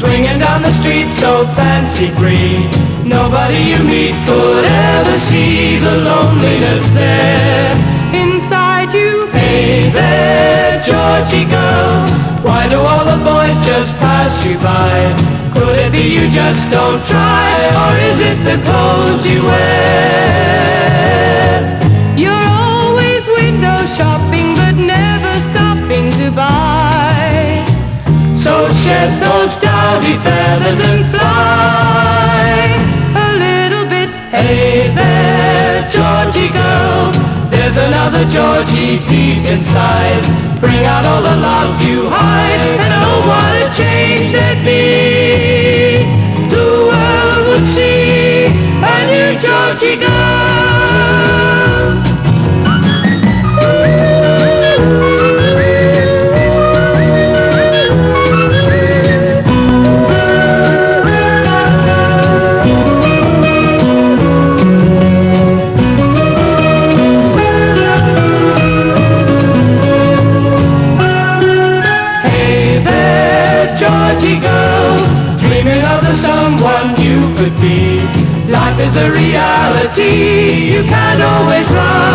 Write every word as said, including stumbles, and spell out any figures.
swinging down the street so fancy-free. Nobody you meet could ever see the loneliness there inside you. Hey there, Georgie girl, why do all the boys just pass you by? Could it be you just don't try, or is it the clothes you wear? You're always window shopping but never stopping to buy. So shed those dowdy feathers and fly a little bit. Hey there, Georgie girl, there's another Georgie deep inside. Bring out all the love you hide, and oh, what a change there'd be. The world would see a new Georgie girl. Georgie girl, dreaming of the someone you could be. Life is a reality, you can't always run.